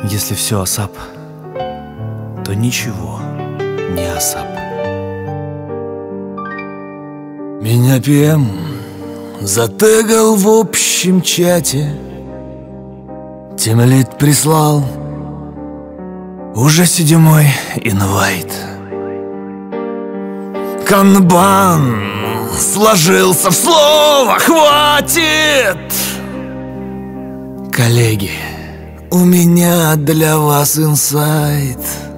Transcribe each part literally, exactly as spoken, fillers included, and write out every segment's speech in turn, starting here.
Если все осап, то ничего не осап. Меня пи эм затегал в общем чате, тимлид прислал уже седьмой инвайт. Канбан сложился в слово «хватит». Коллеги, у меня для вас инсайт.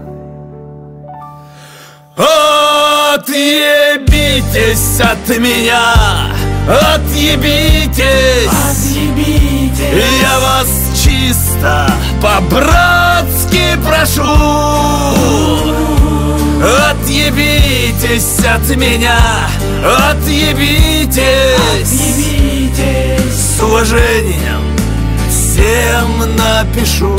Отъебитесь от меня, отъебитесь, отъебитесь. Я вас чисто по-братски прошу. Отъебитесь от меня, отъебитесь, отъебитесь. С уважением всем напишу.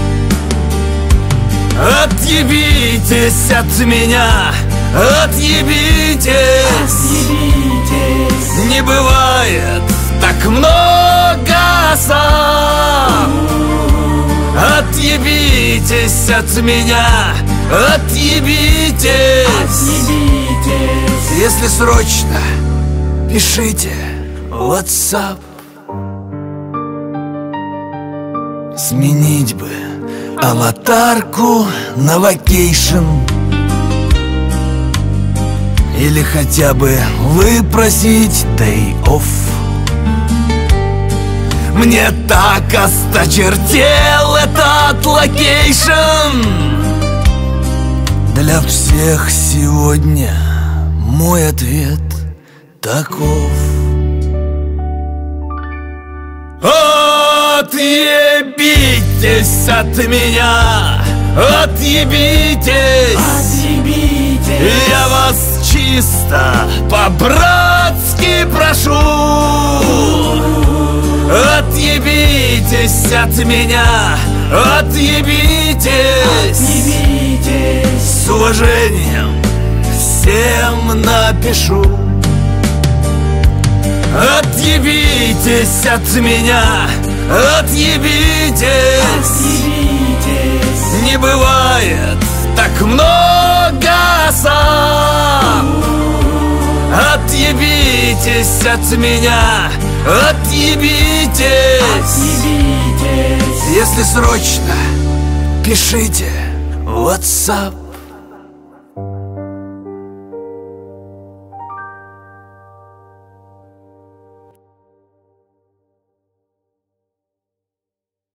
Отъебитесь от меня, отъебитесь, отъебитесь. Не бывает так много особ. Отъебитесь от меня, отъебитесь, отъебитесь. Если срочно, пишите WhatsApp. Сменить бы аватарку на вакейшн, или хотя бы выпросить day off. Мне так осточертел этот локейшн. Для всех сегодня мой ответ таков. Отъебитесь от меня, отъебитесь, отъебитесь. Я вас чисто по-братски прошу. Отъебитесь от меня, отъебитесь, отъебитесь. С уважением всем напишу. Отъебитесь от меня, отъебитесь, отъебитесь. Не бывает так много особ. Отъебитесь от меня, отъебитесь, отъебитесь. Если срочно, пишите WhatsApp.